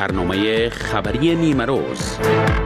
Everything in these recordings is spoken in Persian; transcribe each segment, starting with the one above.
برنامه خبری نیمه روز.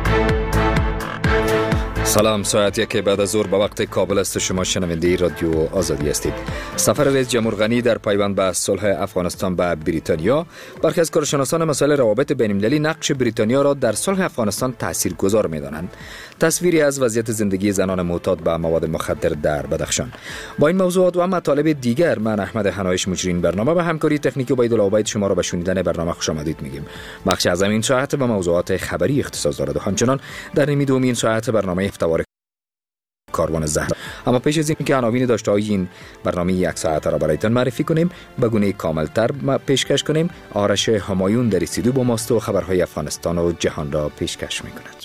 سلام، ساعت یک بعد از ظهر به وقت کابل است. شما شنونده رادیو آزادی هستید. سفر رئیس جمهور غنی در پیوند به صلح افغانستان به بریتانیا. برخی از کارشناسان مسائل روابط بین‌المللی نقش بریتانیا را در صلح افغانستان تاثیرگذار می‌دانند. تصویری از وضعیت زندگی زنان معتاد به مواد مخدر در بدخشان. با این موضوعات و مطالب دیگر، من احمد حنایش مجری برنامه به همکاری تکنیکی عبیدالله عبید شما را به شنیدن برنامه خوش آمدید میگیم. بخش از این ساعت به موضوعات خبری اختصاص دارد و همچنان در نیم دومین ساعت برنامه افتوار کاروان زهر. اما پیش از اینکه عناوین داشته‌های این برنامه یک ساعت را برایتان معرفی کنیم، به گونه کاملتر پیشکش کنیم. آرش همایون در استودیو با ماست و خبرهای افغانستان و جهان را پیشکش می‌کند.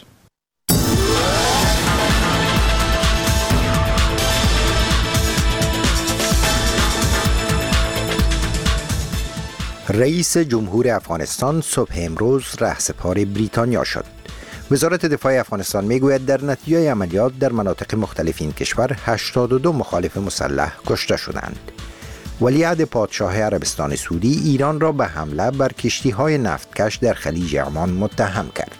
رئیس جمهور افغانستان صبح امروز رهسپار بریتانیا شد. وزارت دفاع افغانستان میگوید در نتیجه عملیات در مناطق مختلف این کشور 82 مخالف مسلح کشته شدند. ولیعهد پادشاه عربستان سعودی ایران را به حمله بر کشتی‌های نفتکش در خلیج عمان متهم کرد.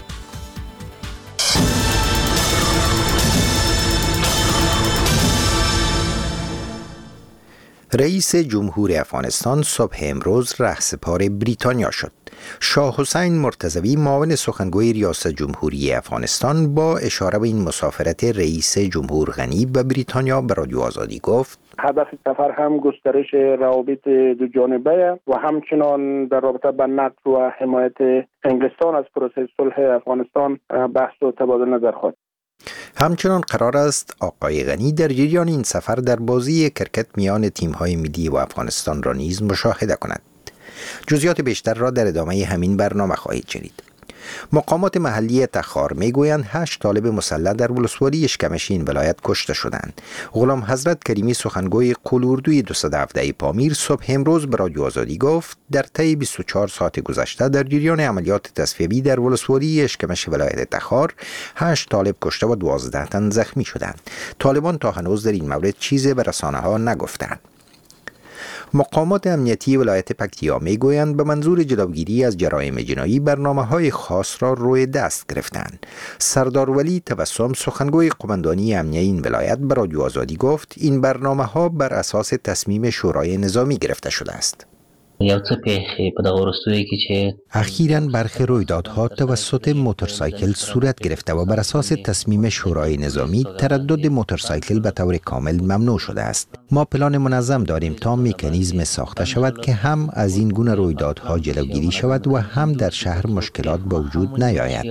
رئیس جمهور افغانستان صبح امروز رهسپار بریتانیا شد. شاه حسین مرتضوی معاون سخنگوی ریاست جمهوری افغانستان با اشاره به این مسافرت رئیس جمهور غنی به بریتانیا به رادیو آزادی گفت هدف سفر هم گسترش روابط دو جانبه و همچنان در رابطه با نقد و حمایت انگلستان از پروسه صلح افغانستان بحث و تبادل نظر خواهد. همچنان قرار است آقای غنی در جریان این سفر در بازی کرکت میان تیم‌های ملی و افغانستان را نیز مشاهده کند. جزئیات بیشتر را در ادامه همین برنامه خواهید شنید. مقامات محلی تخار میگویند 8 طالب مسلح در ولسوالی اشکمش این ولایت کشته شدند. غلام حضرت کریمی سخنگوی قول-اردوی 217 پامیر صبح امروز به رادیو آزادی گفت در طی 24 ساعت گذشته در جریان عملیات تصفیه‌ای در ولسوالی اشکمش ولایت تخار 8 طالب کشته و 12 تن زخمی شدند. طالبان تا هنوز در این مورد چیزی به رسانه‌ها نگفتند. مقامات امنیتی ولایت پکتیا میگویند به منظور جلوگیری از جرایم جنایی برنامه‌های خاص را روی دست گرفتند. سردار ولی تبسم سخنگوی قماندانی امنیه این ولایت به رادیو آزادی گفت این برنامه‌ها بر اساس تصمیم شورای نظامی گرفته شده است. اخیراً برخی رویدادها توسط موتورسایکل صورت گرفته و بر اساس تصمیم شورای نظامی تردد موتورسایکل به طور کامل ممنوع شده است. ما پلان منظم داریم تا مکانیزم ساخته شود که هم از این گونه رویدادها جلوگیری شود و هم در شهر مشکلات به وجود نیاید.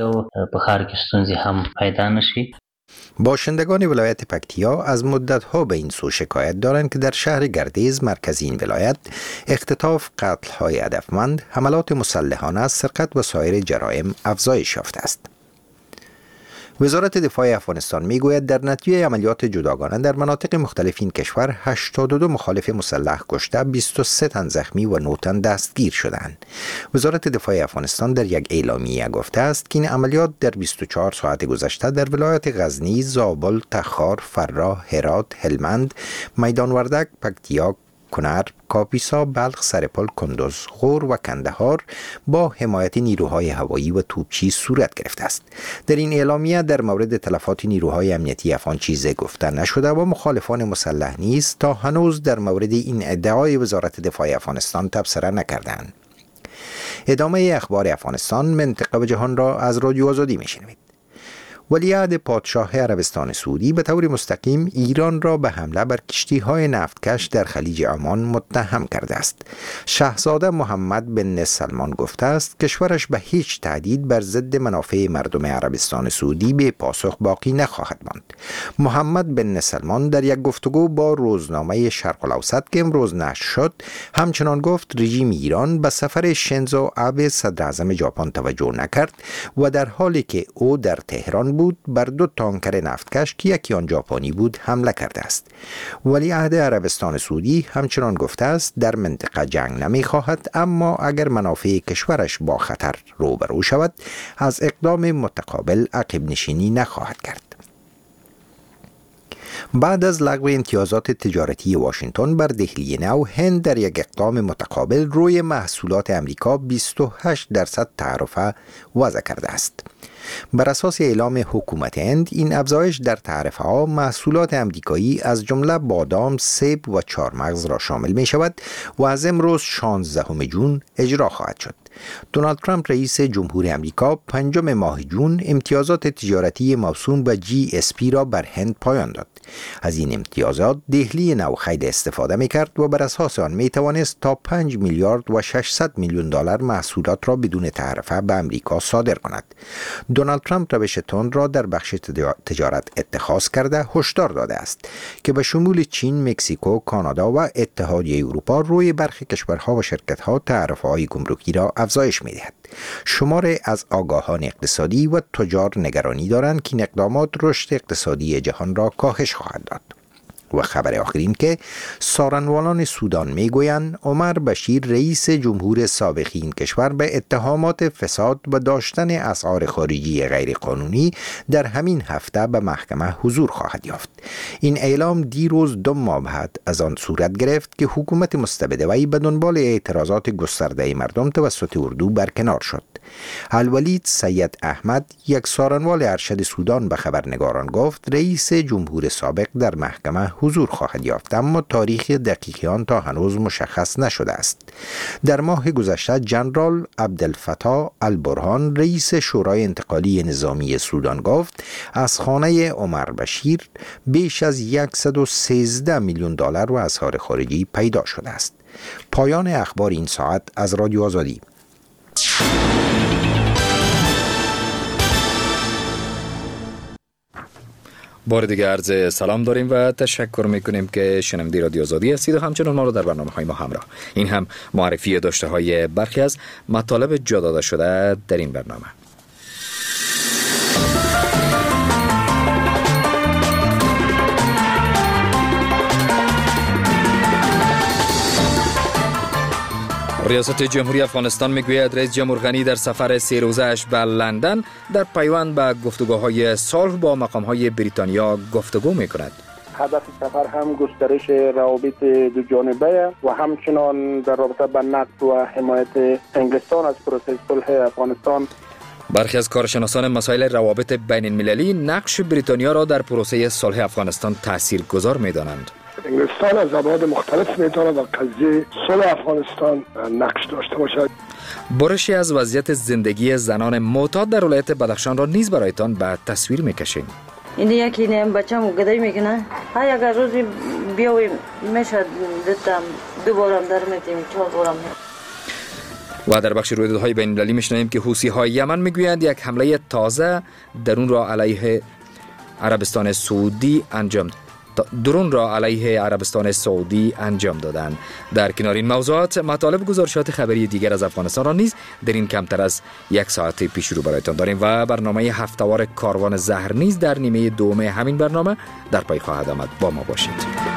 باشندگان ولایت پکتیا از مدت‌ها به این سو شکایت دارند که در شهر گردیز مرکز این ولایت اختطاف، قتل‌های هدفمند، حملات مسلحانه، سرقت و سایر جرایم افزایش یافته است. وزارت دفاع افغانستان میگوید در نتیجه عملیات جداگانه در مناطق مختلف این کشور 82 مخالف مسلح کشته، 23 تن زخمی و 9 تن دستگیر شدند. وزارت دفاع افغانستان در یک اعلامیه گفته است که این عملیات در 24 ساعت گذشته در ولایت غزنی، زابل، تخار، فراه، هرات، هلمند، میدان وردک، پکتیا، کنر، کاپیسا، بلخ، سرپل، کندز، غور و کندهار با حمایت نیروهای هوایی و توپچی صورت گرفته است. در این اعلامیه در مورد تلفات نیروهای امنیتی افغان چیزی گفته نشده و مخالفان مسلح نیز تا هنوز در مورد این ادعای وزارت دفاع افغانستان تبصره نکردند. ادامه اخبار افغانستان، منطقه و جهان را از رادیو آزادی میشنوید. ولیعهد پادشاه عربستان سعودی به طور مستقیم ایران را به حمله بر کشتی‌های نفتکش در خلیج عمان متهم کرده است. شاهزاده محمد بن سلمان گفته است کشورش به هیچ تهدید بر ضد منافع مردم عربستان سعودی به پاسخ باقی نخواهد ماند. محمد بن سلمان در یک گفتگو با روزنامه شرق الاوسط که امروز نشر شد همچنان گفت رژیم ایران به سفر شینزو آبه صدر اعظم ژاپن توجه نکرد و در حالی که او در تهران بود بر 2 تانکر نفتکش که یکی آن ژاپنی بود حمله کرده است. ولیعهد عربستان سعودی همچنان گفته است در منطقه جنگ نمی‌خواهد، اما اگر منافع کشورش با خطر روبرو شود از اقدام متقابل عقب نشینی نخواهد کرد. بعد از لغو امتیازات تجارتی واشنگتن بر دهلی نو، هند در یک اقدام متقابل روی محصولات امریکا 28% تعرفه وضع کرده است. بر اساس اعلام حکومت هند، این افزایش در تعرفه ها محصولات امریکایی از جمله بادام، سیب و چهارمغز را شامل می شود و از امروز 16 جون اجرا خواهد شد. دونالد ترامپ رئیس جمهور امریکا 5 ماه جون امتیازات تجارتی موسوم به GSP را بر هند پایان داد. از این امتیازات دهلی نو خیلی استفاده می کرد و بر اساس آن می توانست تا 5 میلیارد و 600 میلیون دلار محصولات را بدون تعرفه به امریکا صادر کند. دونالد ترامپ روش تند را در بخش تجارت اتخاذ کرده هشدار داده است که به شمول چین، مکزیکو، کانادا و اتحادیه اروپا روی برخی کشورها و شرکت‌ها تعرفه‌های گمرکی را افزایش می‌دهد. شمار از آگاهان اقتصادی و تجار نگرانی دارند که این اقدامات رشد اقتصادی جهان را کاهش خواهد داد. و خبر آخر این که سارنوالان سودان میگویند عمر بشیر رئیس جمهور سابق این کشور به اتهامات فساد و داشتن اسعار خارجی غیرقانونی در همین هفته به محکمه حضور خواهد یافت. این اعلام دیروز 2 ماه بعد از آن صورت گرفت که حکومت مستبد وی به دنبال اعتراضات گسترده مردم توسط اردو برکنار شد. الولید سید احمد، یک سارنوال ارشد سودان، به خبرنگاران گفت رئیس جمهور سابق در محکمه حضور خواهد یافت، اما تاریخ دقیق آن تا هنوز مشخص نشده است. در ماه گذشته جنرال عبدالفتاح البرهان رئیس شورای انتقالی نظامی سودان گفت از خانه عمر بشیر بیش از 113 میلیون دلار و اسعار خارجی پیدا شده است. پایان اخبار این ساعت از رادیو آزادی. بار دیگه عرض سلام داریم و تشکر میکنیم که شنونده رادیو آزادی هستید و همچنان ما رو در برنامه‌های ما همراه. این هم معرفی داشته های برخی از مطالب جا داده شده در این برنامه. ریاست جمهوری افغانستان میگوید رئیس جمهور غنی در سفر 3 روزه‌اش به لندن در پیوند به گفتگوهای صلح با مقام‌های بریتانیا گفتگو میکند. هدف سفر هم گسترش روابط دو جانبه و همچنان در رابطه با نقد و حمایت انگلستان از پروسه صلح افغانستان. برخی از کارشناسان مسائل روابط بین المللی نقش بریتانیا را در پروسه صلح افغانستان تاثیرگذار می‌دانند. انگلستان از ابعاد مختلف میتونه در قضیه صلح افغانستان نقش داشته باشد. برشی از وضعیت زندگی زنان معتاد در ولایت بدخشان را نیز برایتان به تصویر میکشیم. این یکی نیم بچه‌مو گدایی میکنه. ها اگر روزی بیاویم میشد دتم 2 بارم در میتیم 4 بارم. و در بخش رویدادهای بین المللی میشنویم که حوثی‌های یمن میگویند یک حمله تازه درون را علیه عربستان سعودی انجام دادند. در کنار این موضوعات مطالب گزارشات خبری دیگر از افغانستان را نیز در این کمتر از 1 ساعت پیش رو برایتان داریم و برنامه هفته‌وار کاروان زهر نیز در نیمه دوم همین برنامه در پی خواهد آمد. با ما باشید.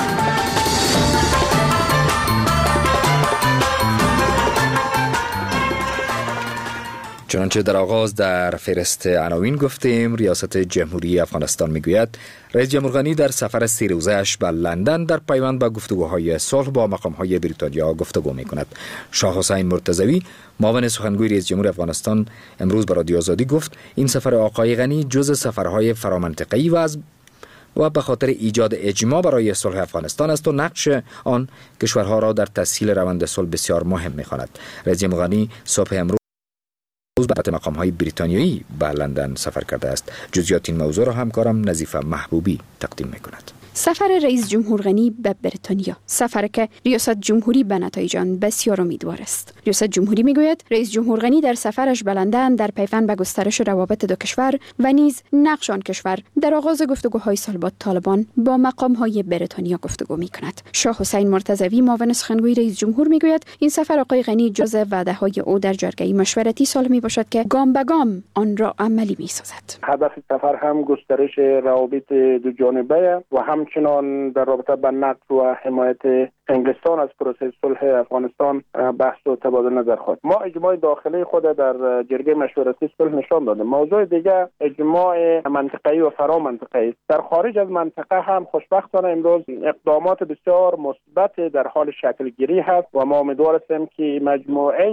چنانچه در آغاز در فهرست عناوین گفتیم، ریاست جمهوری افغانستان میگوید رئیس جمهور غنی در سفر 3 روزه‌اش به لندن در پیوند به گفتگوهای صلح با مقام‌های بریتانیا گفتگو می‌کند. شاه حسین مرتضوی، معاون سخنگوی رئیس جمهور افغانستان، امروز به رادیو آزادی گفت این سفر آقای غنی جز سفرهای فرامنطقه‌ای و به خاطر ایجاد اجماع برای صلح افغانستان است و نقش آن کشورها را در تسهیل روند صلح بسیار مهم می‌خواند. رئیس جمهور غنی صبح امروز به مقام‌های بریتانیایی به لندن سفر کرده است. جزئیات این موضوع را همکارم نظیفه محبوبی تقدیم می‌کند. سفر رئیس جمهور غنی به بریتانیا، سفری که ریاست جمهوری به نتایج آن بسیار امیدوار است. ریاست جمهوری میگوید رئیس جمهور غنی در سفرش به لندن در پیوند به گسترش روابط دو کشور و نیز نقش آن کشور در آغاز گفتگوهای صلح با طالبان با مقام‌های بریتانیا گفتگو می‌کند. شاه حسین مرتضوی، معاون سخنگوی رئیس جمهور میگوید این سفر آقای غنی جزء وعده‌های او در جرگه مشورتی صلح میباشد که گام به گام آن را عملی می‌سازد. هدف سفر هم گسترش روابط دو جانبه و همچنان در رابطه با نقد و حمایت انگلستان از پروسه صلح افغانستان بحث و تبادل نظر خواهد. ما اجماع داخلی خود در جرگه مشورتی صلح نشان دادیم. موضوع دیگه اجماع منطقه‌ای و فرامنطقه‌ای است. در خارج از منطقه هم خوشبختانه امروز اقدامات بسیار مثبت در حال شکل گیری هست و ما امیدوار هستیم که مجموعه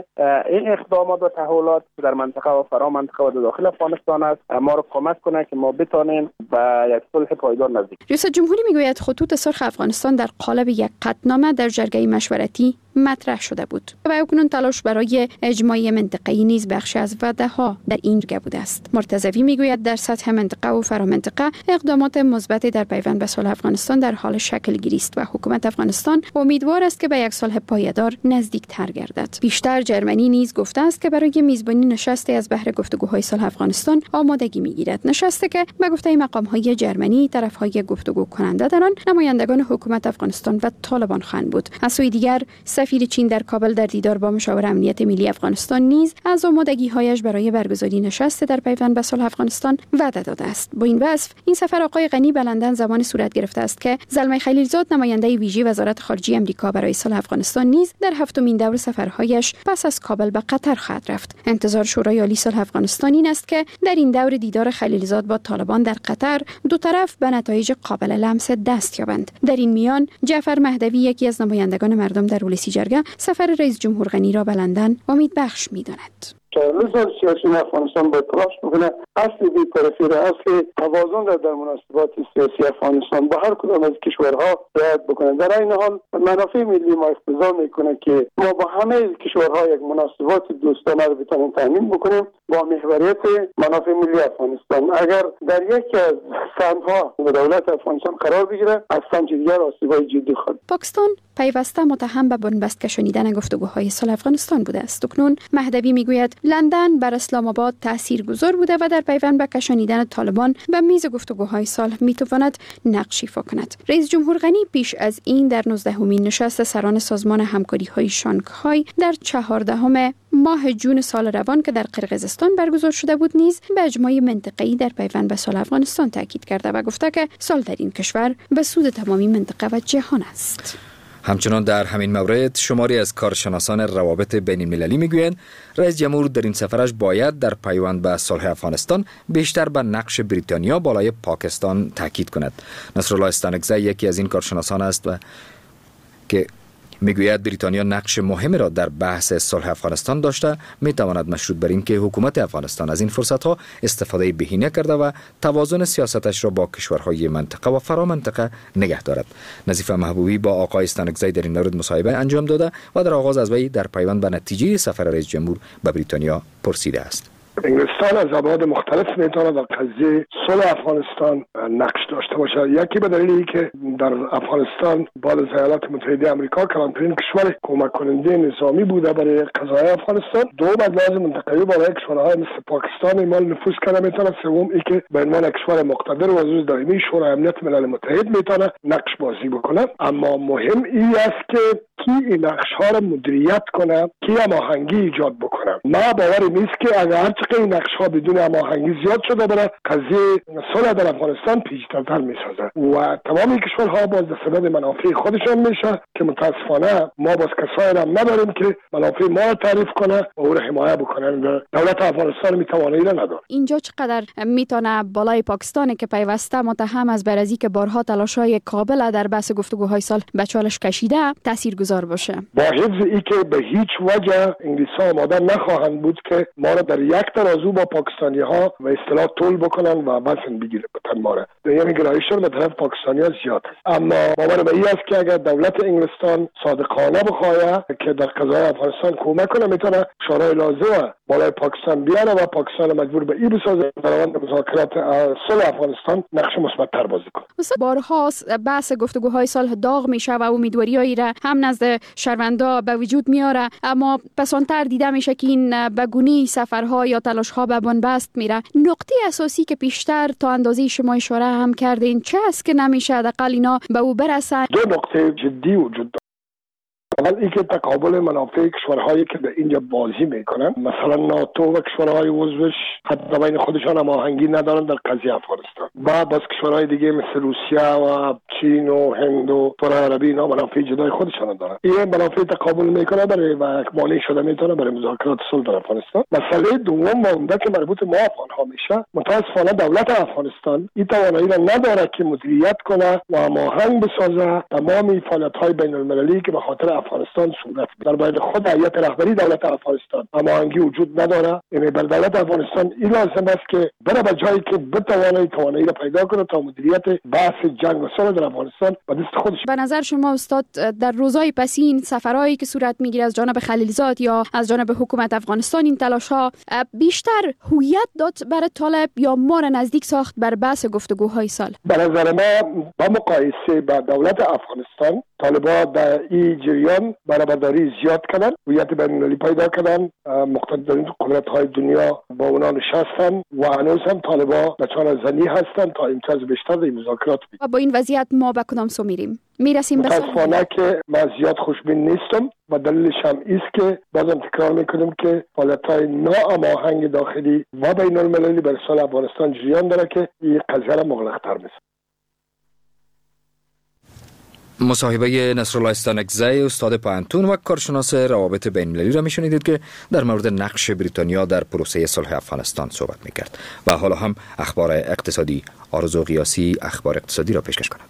این اقدامات و تحولات در منطقه و فرامنطقه و داخل افغانستان است ما را کمک کنه که ما بتوانیم به یک صلح پایدار نزدیک. ریاست جمهوری میگوید خطوط سرخ افغانستان در قالب یک قطعنامه در جرگه مشورتی مطرح شده بود و اکنون تلاش برای اجماعی منطقه‌ای نیز بخشی از وعده‌ها در این جرگه بوده است. مرتضوی میگوید در سطح منطقه و فرامنطقه اقدامات مثبت در پیوند به صلح افغانستان در حال شکل گیری است و حکومت افغانستان امیدوار است که به یک صلح پایدار نزدیکتر گردد. بیشتر جرمنی نیز گفته است که برای میزبانی نشستی از بهر گفتگوهای صلح افغانستان آمادگی میگیرد. نشستی که به گفته مقام‌های جرمنی طرف‌های گفتگو کننده در آن نمایندگان حکومت افغانستان و طالبان خواهند بود. از سوی دیگر سفیر چین در کابل در دیدار با مشاور امنیت ملی افغانستان نیز از آمادگی‌هایش برای برگزاری نشست در پیوند به صلح افغانستان وعده داده است. با این وصف این سفر آقای غنی به لندن زمان صورت گرفته است که زلمه خلیلزاد نماینده ویژه وزارت خارجه آمریکا برای صلح افغانستان نیز در هفتمین دور سفرهایش پس از کابل به قطر خواهد رفت. انتظار شورای عالی صلح افغانستان این است که در این دور دیدار خلیلزاد با طالبان در قطر دو طرف به نتایج قابل لمس دست یابند. در این میان جعفر مهدوی یکی از نمایندگان مردم در ولسی جرگه سفر رئیس جمهور غنی را به لندن امیدبخش می‌داند. نظام سیاسی افغانستان باید تلاش بکنه اصل بی‌طرفی را اصل توازن را در مناسبات سیاسی افغانستان با هر کدام از کشورها رعایت بکنه. در این حال منافع ملی ما اقتضا میکنه که ما با همه کشورها یک مناسبات دوستانه را بتونیم تامین بکنیم با محوریت منافع ملی افغانستان. اگر در یکی از سمت‌ها دولت افغانستان قرار بگیره از سمت دیگر آسیب‌های جدی خواهد. پاکستان پیوسته متهم به بنبست کشانیدن گفتگوهای صلح افغانستان بوده است. اکنون مهدوی میگوید لندن بر اسلام آباد تاثیرگذار بوده و در پیوند به کشانیدن طالبان به میز گفتگوهای صلح میتواند نقش ایفا کند. رئیس جمهور غنی پیش از این در 19مین نشست سران سازمان همکاری‌های شانگهای در 14 ماه جون سال روان که در قرقیزستان برگزار شده بود نیز به اجماع منطقه‌ای در پیوند به صلح افغانستان تاکید کرده و گفته که صلح در این کشور به سود تمامی منطقه و جهان است. همچنان در همین مورد شماری از کارشناسان روابط بین المللی میگویند رئیس جمهور در این سفرش باید در پیوند به صلح افغانستان بیشتر به نقش بریتانیا بالای پاکستان تاکید کند. نصرالله استانکزی یکی از این کارشناسان است و که میگوید بریتانیا نقش مهمی را در بحث صلح افغانستان داشته میتواند مشروط بر این که حکومت افغانستان از این فرصت‌ها استفاده بهینه کرده و توازن سیاستش را با کشورهای منطقه و فرامنطقه نگه دارد. نظیف محبوبی با آقای استانکزی در این مورد مصاحبه انجام داده و در آغاز از وی در پیوند به نتیجه سفر رئیس جمهور به بریتانیا پرسیده است. انگلستان از ابعاد مختلف میتونه در قضیه صلح افغانستان نقش داشته باشه. یکی به دلیل اینکه در افغانستان بعد از ایالات متحده آمریکا کلانترین کشور کمک کننده نظامی بوده برای قضای افغانستان. دوم از لحاظ منطقه‌ای برای کشورهای مثل پاکستان اعمال نفوذ کرده میتونه. سوم اینکه به عنوان کشور مقتدر و عضو دائمی شورای امنیت ملل متحد میتونه نقش بازی بکنه. اما مهم این است که کی این نقش‌ها را مدیریت کنه، کی هماهنگی ایجاد بکنه. ما باور نیست که اگر این نقش‌ها بدون هماهنگی زیاد شده بره قضیه صلح در افغانستان پیچیده‌تر می‌سازه و تمام کشورها باز به سبب منافع خودشان میشه که متاسفانه ما باز کسایی را نداریم که منافع ما را تعریف کنه و او را حمایت بکنه. دولت افغانستان میتوانه اینو نداره. اینجا چقدر میتونه بالای پاکستان که پیوسته متهم از برازی که بارها تلاش‌های کابل در بحث گفتگوهای صلح به چالش کشیده تاثیرگذار باشه؟ با حفظ این که به هیچ وجه انگلیس‌ها آماده نخواهند بود که ما را در یک ترازو با پاکستانی‌ها و اصطلاح تول بکنن و وزن بگیره بتن ما را. یعنی گرایششون به طرف پاکستانی‌ها زیاد است. اما باور به این است که اگر دولت انگلستان صادقانه بخواه که در قضای افغانستان کمک کنه میتونه شورای لازمه بالای پاکستان بیاره و پاکستان مجبور به این بسازه در مذاکرات صلح افغانستان نقش مثبت‌تر بازی کنه. بارها بحث گفتگوهای صلح داغ میشه و امیدواریایی را هم نزد شهروندا به وجود میاره، اما پسانتر دیده میشه که این بگونی سفرها یا تلاش‌ها به بنبست میره. نقطه اساسی که پیشتر تا اندازه شما اشاره هم کردین چه است که نمیشه حداقل اینا به او برسن؟ دو نقطه جدی وجود اول اینکه تقابل منافع کشورهایی که در اینجا بازی میکنن، مثلا ناتو و کشورهای عضوش حتی بین خودشان هماهنگی ندارن در قضیه افغانستان، و باز کشورهای دیگه مثل روسیه و چین و هند و کره عربی اینا منافع جدای خودشان دارن. این منافع تقابل میکنه برای و مانع شده میتونه برای مذاکرات صلح در افغانستان. مسئله دوم و عمده که مربوط ما افغان‌ها میشه، متاسفانه دولت افغانستان این توانایی را نداره که مدیریت کنه و هماهنگ بسازه تمام فعالیت‌های بین‌المللی که به خاطر افغانستان صورت میگیره. در بین خود هیئت رهبری دولت افغانستان هماهنگی وجود نداره. یعنی بر دولت افغانستان این لازم است که بره به جایی که بتونه توانایی را پیدا کنه تا مدیریت بحث جنگ و صلح در افغانستان به دست خودش. به نظر شما استاد در روزهای پسین سفرهایی که صورت میگیره از جانب خلیلزاد یا از جانب حکومت افغانستان، این تلاش‌ها بیشتر هویت داد برای طالب یا ما را نزدیک ساخت بر بحث گفتگوهای سال؟ به نظر ما با مقایسه با دولت افغانستان، طالبان در این جریان برابرداری زیاد کردن، هویت بین‌المللی پیدا کردن، مقتدرین قدرت‌های دنیا با اونا نشستن و هنوز هم طالبان نشان زنی هستن تا امتیاز بیشتر در مذاکرات بگیرن. با این وضعیت ما به کدام سو میرسیم؟ متاسفانه که من زیاد خوشبین نیستم و دلیلش هم ایست که بازم تکرار میکنم که فعالیت‌های ناهماهنگ داخلی و بین‌المللی بر صلح افغانستان جریان داره که این قضیه را مغلق‌تر می‌سازه. مصاحبه نصرالله استانکزی استاد پانتون و کارشناس روابط بین‌المللی را میشنیدید که در مورد نقش بریتانیا در پروسه صلح افغانستان صحبت میکرد و حالا هم اخبار اقتصادی. آرزو قیاسی اخبار اقتصادی را پیشکش کند.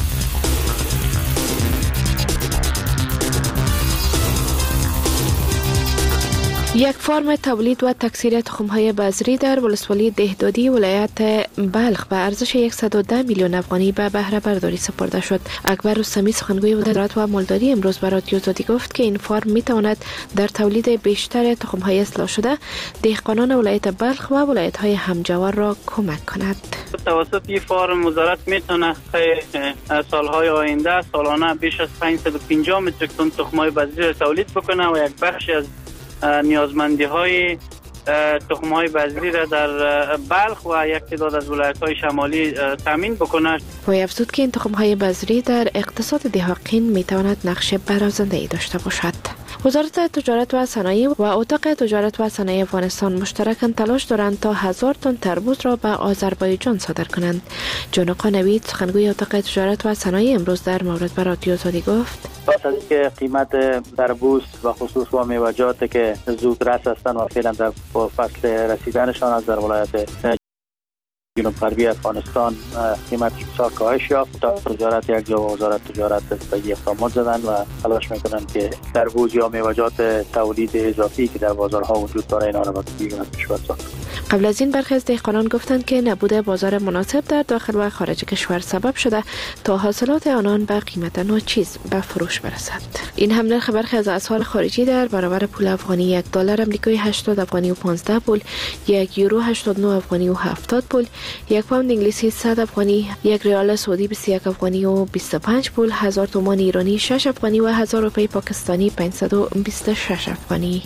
یک فرم تولید و تکثیر تخم‌های بذری در ولسوالی دهدادی ولایت بلخ به ارزش 110 میلیون افغانی به بهره برداری سپرده شد. اکبر رستمی سخنگوی وزارت و مالداری امروز به رادیو آزادی گفت که این فرم میتواند در تولید بیشتر تخم‌های اصلاح شده دهقانان ولایت بلخ و ولایت‌های همجوار را کمک کند. توسط این فرم وزارت میتونه سالهای آینده سالانه بیش از 550 متریک تن تخم‌های بذری را تولید بکنه و یک بخشی از نیازمندی های تخم های بذری را در بلخ و یک تعداد از ولایت های شمالی تامین بکنه. وی افزود که این تخم های بذری در اقتصاد دهقان می تواند نقش برازنده ای داشته باشد. وزارت تجارت و صنایع و اتاق تجارت و صنایع افغانستان مشترکاً تلاش دارند تا 1000 تن تربوز را به آذربایجان صادر کنند. جان آقا نوید سخنگوی اتاق تجارت و صنایع امروز در مورد به رادیو آزادی گفت پس از که قیمت تربوز و خصوص و میوه‌جات که زود رس هستند و فعلا در فصل رسیدنشان از در ولایت جنوب غربی افغانستان قیمت بسیار کاهش یافت. تا تجارت یک جا و وزارت تجارت به اقدامات زدن و تلاش میکنند که تربوز یا میوه‌جات تولید اضافی که در بازارها وجود داره اینا را به کشور ساخت. قبل از این برخی از دهقانان گفتند که نبود بازار مناسب در داخل و خارج کشور سبب شده تا حاصلات آنان به قیمت ناچیز به فروش برسد. این هم نرخ برخی از اسعار خارجی در برابر پول افغانی 1 دلار آمریکایی 80 افغانی و 15 پول، 1 یورو 89 افغانی و 70 پول، 1 پوند انگلیسی 100 افغانی، 1 ریال سعودی 21 افغانی و 25 پول، 1000 تومان ایرانی 6 افغانی و 1000 روپیه پاکستانی 526 افغانی.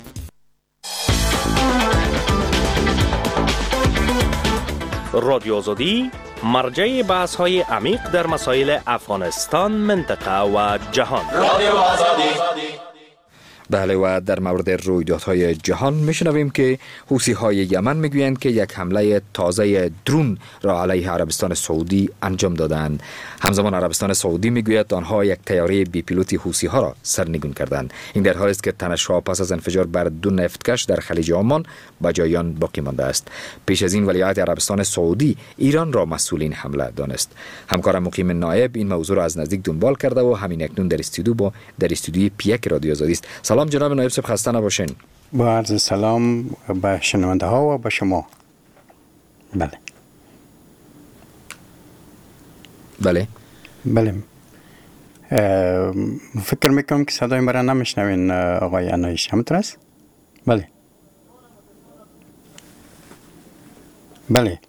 رادیو آزادی مرجع بحث‌های عمیق در مسائل افغانستان، منطقه و جهان. رادیو آزادی. بله و در مورد رویدادهای جهان میشنویم که حوثی‌های یمن میگویند که یک حمله تازه درون را علیه عربستان سعودی انجام دادند. همزمان عربستان سعودی میگوید آنها یک طیاره بی پیلوت حوثی‌ها را سرنگون کردند. این در حالی است که تنش‌ها پس از انفجار بر دو نفتکش در خلیج عمان به جایان باقی مانده است. پیش از این ولایت عربستان سعودی ایران را مسئول این حمله دانست. همکارم مقیم نایب این موضوع را از نزدیک دنبال کرده و همین اکنون در استودیوی پیک رادیو آزادی است. سلام جناب نایب صاحب، خسته نباشین. با عرض سلام به شنونده ها و به شما. بله فکر میکنم که صدای مرا نمیشنوین آقای انایش، همینطور است؟ بله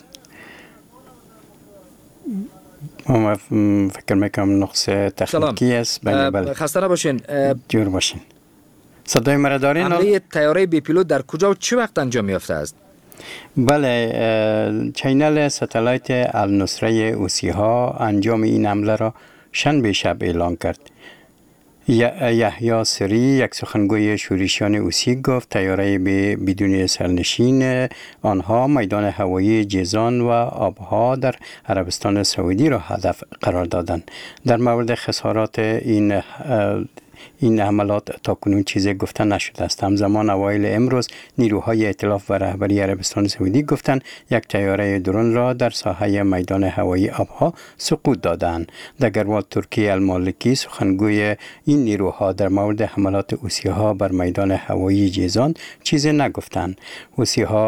فکر میکنم نقص تکنیکی است. بله خسته نباشین. جور باشین. صدای مرا دارین؟ حمله طیاره بی پیلوت در کجا و چه وقت انجام یافته است؟ بله، چینل ستلایت النصره حوثی‌ها انجام این حمله را شنبه شب اعلان کرد. یحیی سری، یک سخنگوی شورشیان حوثی، گفت طیاره بدون سرنشین آنها میدان هوایی جیزان و آبها در عربستان سعودی را هدف قرار دادند. در مورد خسارات این حملات تاکنون چیزی گفته نشده است. همزمان اوایل امروز نیروهای ائتلاف و رهبری عربستان سعودی گفتند یک طیاره درون را در ساحه میدان هوایی آبها سقوط دادند. دگربال ترکی المالکی، سخنگوی این نیروها، در مورد حملات حوثی‌ها بر میدان هوایی جیزان چیزی نگفتند. حوثی‌ها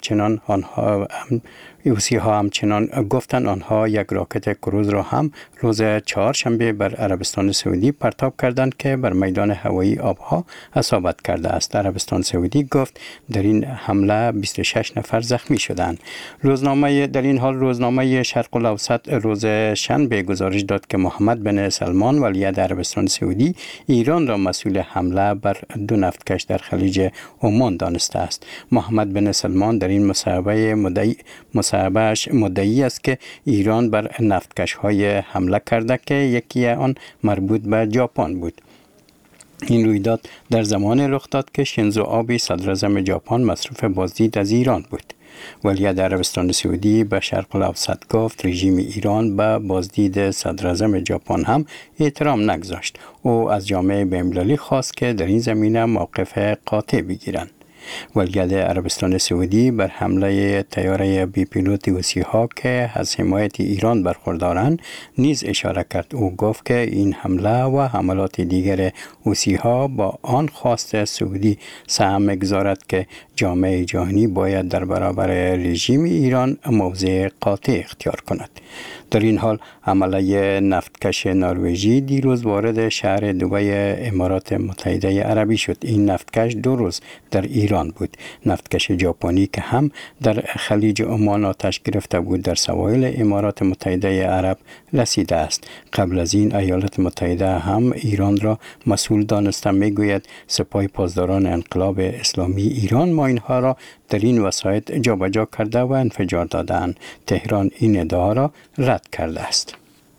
همچنان گفتند آنها یک راکت کروز را هم روز چهارشنبه بر عربستان سعودی پرتاب کردند که بر میدان هوایی آبها اصابت کرده است. عربستان سعودی گفت در این حمله 26 نفر زخمی شدند. در این حال روزنامه شرق الاوسط روز شنبه گزارش داد که محمد بن سلمان ولیعهد عربستان سعودی ایران را مسئول حمله بر 2 نفتکش در خلیج عمان دانسته است. محمد بن سلمان در این مصاحبه مدعی است که ایران بر نفتکش‌های حمله کرده که یکی آن مربوط به ژاپن بود. این رویداد در زمان رخ داد که شینزو آبه صدر اعظم ژاپن مصروف بازدید از ایران بود. ولیعهد عربستان سعودی به شرق الاوسط گفت رژیم ایران به بازدید صدر اعظم ژاپن هم احترام نگذاشت. او از جامعه بین‌المللی خواست که در این زمینه موقف قاطع بگیرند. ولیعهد عربستان سعودی بر حمله طیاره بی پیلوت حوثی‌ها که از حمایت ایران برخوردارند نیز اشاره کرد. او گفت که این حمله و حملات دیگر حوثی‌ها با آن خواست سعودی سهم می‌گذارد که جامعه جهانی باید در برابر رژیم ایران موضع قاطع اختیار کند. در این حال حمله نفتکش نروژی دیروز وارد شهر دبی امارات متحده عربی شد. این نفتکش 2 روز در ایران بود. نفتکش ژاپنی که هم در خلیج عمان آتش گرفته بود در سواحل امارات متحده عرب رسیده است. قبل از این ایالات متحده هم ایران را مسئول دانسته. میگوید سپاه پاسداران انقلاب اسلامی ایران ماین‌ها را در این وسایط جابجا کرده و انفجار دادند. تهران این ادعا را رد کرده است.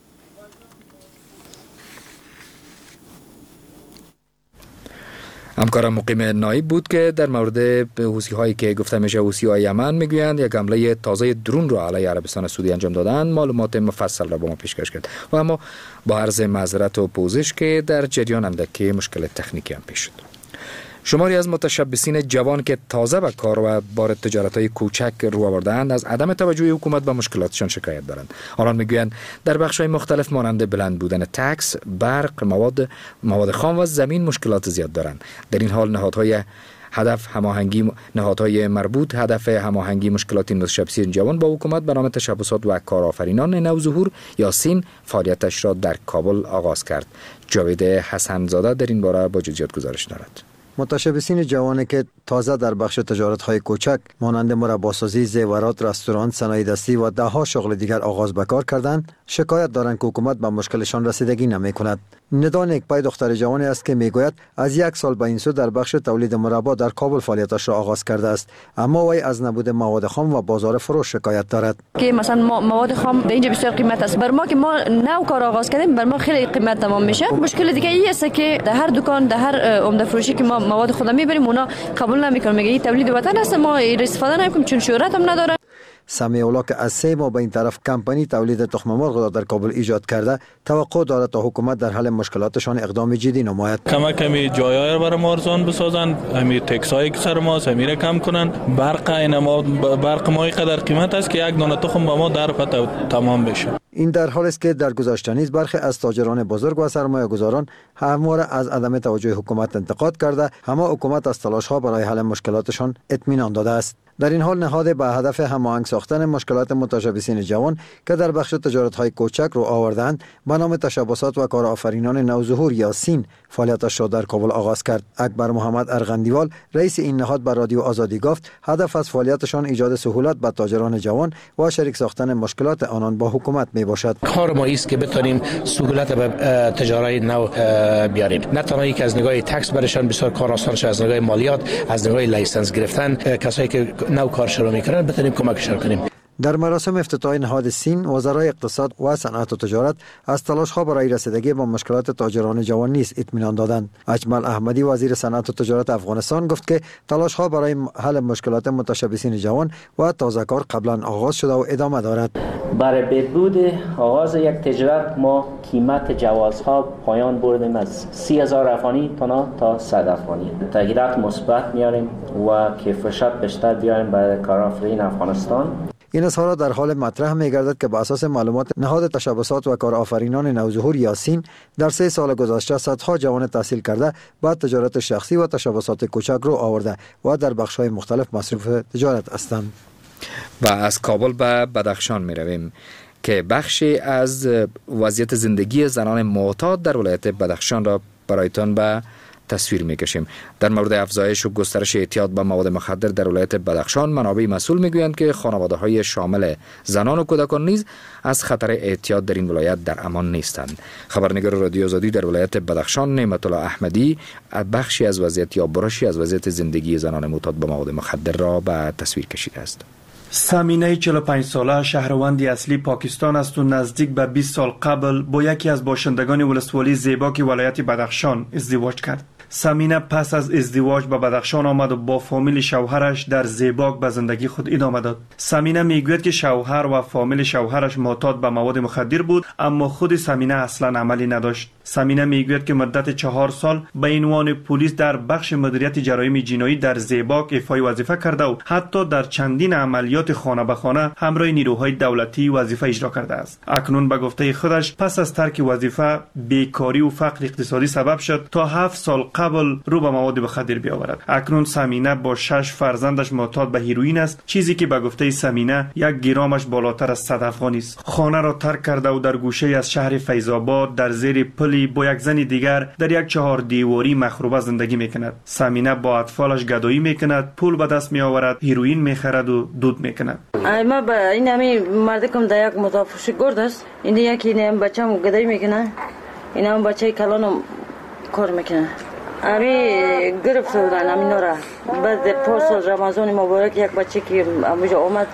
همکارم مقیم نایب بود که در مورد حوثی‌هایی که گفته میشه حوثی‌های یمن میگویند یک حمله تازه درون را علیه عربستان سعودی انجام دادند. معلومات مفصل را با ما پیشکش کرد و اما با عرض معذرت و پوزش که در جریان اندکی مشکل تکنیکی هم پیش شد. شماری از متشبثین جوان که تازه به کار و بار تجارت‌های کوچک رو آوردند از عدم توجه حکومت به مشکلاتشان شکایت دارند. آنان میگویند در بخش‌های مختلف مانند بلند بودن تکس، برق، مواد خام و زمین مشکلات زیاد دارند. در این حال نهادهای مربوط هدف هماهنگی مشکلات این متشبثین جوان با حکومت به نام تشبثات و کارآفرینان نوظهور یا سین فعالیتش را در کابل آغاز کرد. جاوید حسن زاده در این باره با جزئیات گزارش دارد. متشبثین جوانی که تازه در بخش تجارت‌های کوچک مانند مرباسازی، زیورات، رستوران، صنایع دستی و ده‌ها شغل دیگر آغاز به کار کردند، شکایت دارند که حکومت به مشکلشان رسیدگی نمی‌کند. ندا نیکپای دختر جوانی است که میگوید از 1 سال به این سو در بخش تولید مربا در کابل فعالیتش را آغاز کرده است، اما وی از نبود مواد خام و بازار فروش شکایت دارد. که مثلا مواد خام در اینجا بسیار قیمت است. بر ما که ما نو کار آغاز کردیم بر ما خیلی قیمت تمام میشه. مشکل دیگه این است که در هر دکان، در هر عمده فروشی که ما مواد خود میبریم اونا قبول نمیکنن، میگه این تولید وطن است، ما استفاده نمیکنیم چون شهرت هم نداره. سمیع الله که از 3 ماه به این طرف کمپانی تولید تخم مرغ را در کابل ایجاد کرده، توقع دارد تا حکومت در حل مشکلاتشان اقدام جدی نماید. کمی جایای را برای ما ارزان بسازند، همین تکسایی که سر ما همین کم کنند. برق ما قدر قیمت است که 1 دانه تخم با ما در تمام بشه. این در حالی است که در گذشته نیز برخی از تاجران بزرگ و سرمایه‌گذاران همواره از عدم توجه حکومت انتقاد کرده، اما حکومت از تلاش‌ها برای حل مشکلاتشان اطمینان داده است. در این حال نهاد به هدف هماهنگ ساختن مشکلات متشبثین جوان که در بخش تجارت‌های کوچک رو آوردند به نام تشبثات و کارآفرینان نوظهور یا سین فعالیتش را در کابل آغاز کرد. اکبر محمد ارغندیوال رئیس این نهاد به رادیو آزادی گفت هدف از فعالیتشان ایجاد سهولت به تاجران جوان و شریک ساختن مشکلات آنان با حکومت می باشد. کار ما است که بتونیم سهولت به تجارت نو بیاریم، نه تنها یک از نگاه تکس برشان بسیار کار آسان شه، از نگاه مالیات، از نگاه لایسنس گرفتن، کسایی که نو کار شروع میکنن بتونیم کمکشان کنیم. در مراسم افتتاح نهاد سین، وزرای اقتصاد و صنعت و تجارت از تلاش‌ها برای رسیدگی با مشکلات تاجران جوان نیز اطمینان دادند. اجمل احمدی وزیر صنعت و تجارت افغانستان گفت که تلاش‌ها برای حل مشکلات متشبثین جوان و تازه‌کار قبلا آغاز شده و ادامه دارد. برای بهبود آغاز یک تجارت ما قیمت جوازها پایان بردیم از 30,000 افغانی تا 100 افغانی. تغییرات مثبت میاریم و کیفیت بیشتر بیاریم برای کارآفرین افغانستان. این اظهارات در حال مطرح می گردد که بر اساس معلومات نهاد تشبثات و کارآفرینان نوظهور یا سین در 3 سال گذشته صدها جوان تحصیل کرده به تجارت شخصی و تشبثات کوچک رو آورده و در بخش‌های مختلف مصروف تجارت هستند. و از کابل به بدخشان می رویم که بخشی از وضعیت زندگی زنان معتاد در ولایت بدخشان را برایتان به تصویر میکشیم. در مورد افزایش و گسترش اعتیاد به مواد مخدر در ولایت بدخشان، منابع مسئول میگویند که خانواده‌های شامل زنان و کودکان نیز از خطر اعتیاد در این ولایت در امان نیستند. خبرنگار رادیو آزادی در ولایت بدخشان نعمت الله احمدی بخشی از وضعیت یا برشی از وضعیت زندگی زنان معتاد به مواد مخدر را به تصویر کشیده است. سامینه 45 ساله شهروندی اصلی پاکستان است و نزدیک به 20 سال قبل با یکی از باشندگان ولسوالی زیباک ولایت بدخشان ازدواج کرد. سامینه پس از ازدواج به بدخشان آمد و با فامیل شوهرش در زیباک به زندگی خود ادامه داد. سامینه میگوید که شوهر و فامیل شوهرش معتاد به مواد مخدر بود، اما خود سامینه اصلا عملی نداشت. سامینه میگوید که مدت 4 سال به عنوان پلیس در بخش مدیریت جرایم جنایی در زیباک ایفای وظیفه کرده و حتی در چندین عملیات خانه به خانه همراه نیروهای دولتی وظیفه اجرا کرده است. اکنون به گفته خودش پس از ترک وظیفه بیکاری و فقر اقتصادی سبب شد تا 7 سال قبل رو به مواد مخدر بیاورد. اکنون سامینه با 6 فرزندش معتاد به هیروئین است، چیزی که به گفته سامینه 1 گرمش بالاتر از 100 افغانی است. خانه را ترک کرده و در گوشه از شهر فیض‌آباد در زیر پلی با یک زن دیگر در یک 4 دیواری مخروبه زندگی میکند. سامینه با اطفالش گدایی میکند، پول به دست میآورد، هیروئین میخرد و دود میکند. ما با این همه مردم در یک متافروشی گرد است. این یکی نیم بچه‌مو گدایی میکنه. این هم بچه کلانم کار میکنه. امی گرفته بودن امینا را. بعد پاس رمضان مبارک یک بچه که اموجا آمد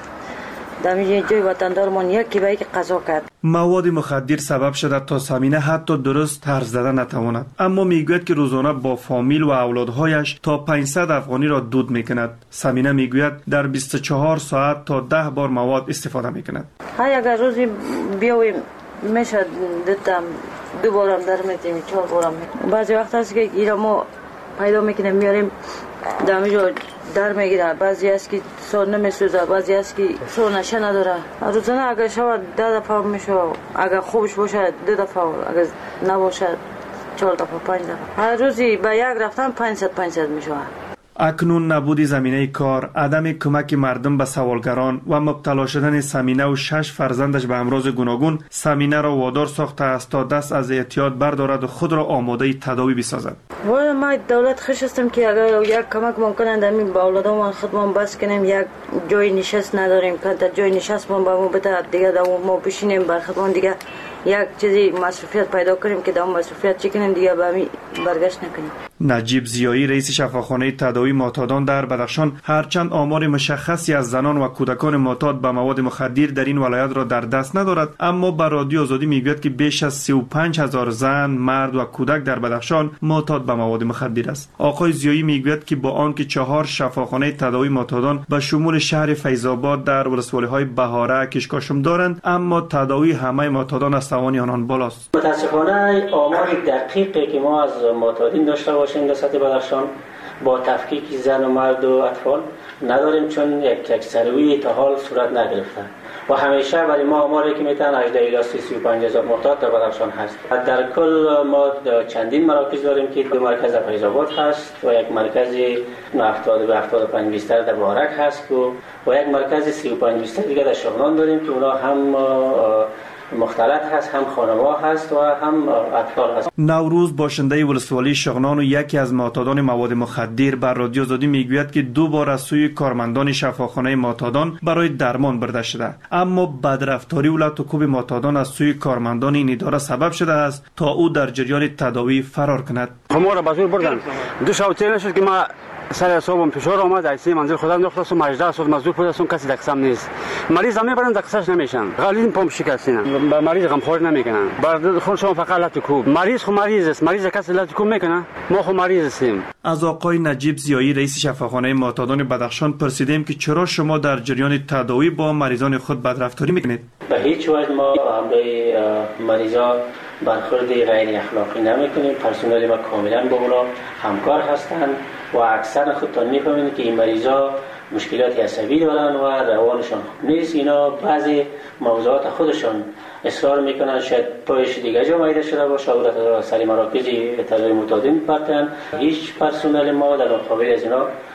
در جای وطندارمان یکی به یک قضا کرد. مواد مخدر سبب شده تا سامینه حتی درست طرز زدن نتواند، اما میگوید که روزانه با فامیل و اولادهایش تا 500 افغانی را دود میکند. سامینه میگوید در 24 ساعت تا 10 بار مواد استفاده میکند. های اگر روزی بیاویم میشه دیدم 2 بارم در میتیم 4 بارم. بعضی وقت هست که ایرا ما پیدا میکنیم میاریم دمیجا در میگیره. بعضی است که سر نمیسوزه، بعضی است که سر نشه نداره. روزانه اگر شود 10 دفعه میشه، اگر خوبش باشه 2 دفعه، اگر نباشه 4 دفعه 5 دفعه. هر روزی به یک رفتن 500 میشه. اکنون نبود زمینه کار، عدم کمک مردم به سوالگران و مبتلا شدن سامینه و 6 فرزندش به امراض گوناگون سامینه را وادار ساخته است تا دست از اعتیاد بردارد و خود را آماده تداوی بسازد. والا ما دولت خوش هستم که اگر یک کمک ممکنه دمی با اولادمان خودمان بس کنیم، یک جای نشست نداریم که تا جای نشست ما با ما بده دیگه ما بشینیم بر خودمان دیگه یک چیزی مصرفیت پیدا کنیم که دام مصرفیت چی کنیم دیگه به همی برگشت نکنیم. نجیب زیایی رئیس شفاخانه تداوی معتادان در بدخشان هرچند آمار مشخصی از زنان و کودکان معتاد به مواد مخدر در این ولایت را در دست ندارد، اما به رادیو آزادی میگوید که بیش از 35,000 زن، مرد و کودک در بدخشان معتاد به مواد مخدر است. آقای زیایی میگوید که با آنکه 4 شفاخانه تداوی معتادان به شمول شهر فیض‌آباد در ولسوالی‌های بهاره، کشکاشم دارند، اما تداوی همه معتادان از توان آنان بالاست. متاسفانه آمار دقیقی که ما از معتادین داشته باشیم در سطح بدخشان با تفکیک زن و مرد و اطفال نداریم، چون یک سروی تا حال صورت نگرفته و همیشه برای ما آماری که میتن 18 الی 35,000 معتاد در بدخشان هست. در کل ما چندین مراکز داریم که 2 مرکز در فیض‌آباد هست و یک مرکز 70 به 75 بیستر در بارک هست و یک مرکز 35 بیستر دیگه در شغنان داریم که اونا هم مختلط هست، هم خانوار هست و هم اطفال هست. نوروز باشنده ولسوالی شغنان و یکی از معتادان مواد مخدر بر رادیو آزادی میگوید که 2 بار از سوی کارمندان شفاخانه معتادان برای درمان برده شده، اما بدرفتاری و لطوکوب معتادان از سوی کارمندان این اداره سبب شده است تا او در جریان تداوی فرار کند. ما را بازور بردن 2 ساعت نشد که ما سر حسابم فشار آمد ایسی منزل خودم نختم 18 سال مزدور بودم کسی دقسم نیست مریض هم میبرن دقسش نمیشن غلیظ پام شکستین به مریض غمخوری نمیکنن بر خودشون فقط لط کوب مریض خو مریض است مریض کسی لط کوب میکنه ما خو مریض هستیم. از آقای نجیب زیایی رئیس شفاخانه معتادان بدخشان پرسیدیم که چرا شما در جریان تداوی با مریضان خود بدرفتاری میکنید؟ به هیچ وجه ما همراه مریضا برخورد غیر اخلاقی نمیکنیم. پرسنل ما کاملا با اونا همکار هستند و اکثر خودتان میفهمید که این مریضا مشکلات عصبی دارن و روانشان خوب نیست. اینا بعضی موضوعات خودشان اصرار میکنن شاید پایش دیگه جا مایده شده باشه و سری مراکزی تداوی معتادین میپرتن. هیچ پرسنل ما در مقابل از اینا